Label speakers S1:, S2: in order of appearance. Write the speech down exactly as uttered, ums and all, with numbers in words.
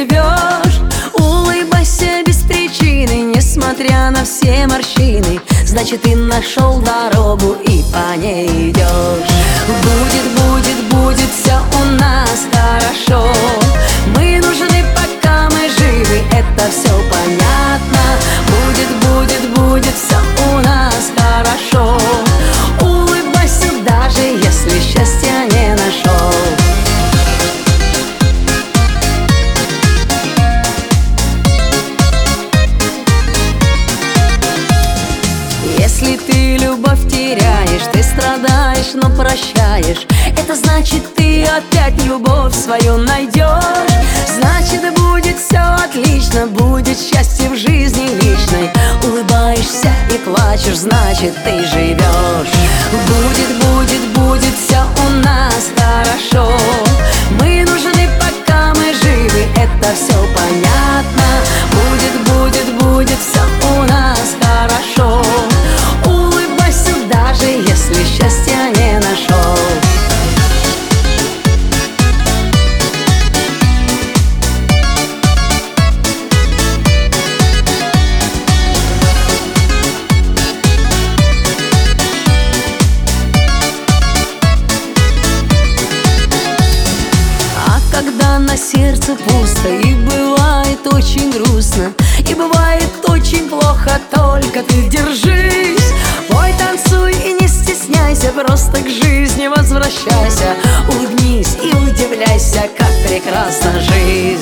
S1: живешь. Улыбайся без причины, несмотря на все морщины. Значит, ты нашел дорогу и по ней идешь. Будет, будет, будет все у нас хорошо. Мы нужны, пока мы живы, это все понятно. Будет, будет, будет все у нас хорошо. Улыбайся, даже если счастья не нашел. Если ты любовь теряешь, ты страдаешь, но прощаешь, это значит, ты опять любовь свою найдешь. Значит, будет все отлично, будет счастье в жизни личной. Улыбаешься и плачешь, значит, ты живешь. Будет, будет, будет все у нас хорошо. Мы нужны, пока мы живы, это все понятно. Будет, будет, будет все у нас хорошо. Улыбайся, даже если счастья не нашел. Когда на сердце пусто и бывает очень грустно, и бывает очень плохо, только ты держись. Пой, танцуй и не стесняйся, просто к жизни возвращайся. Улыбнись и удивляйся, как прекрасна жизнь.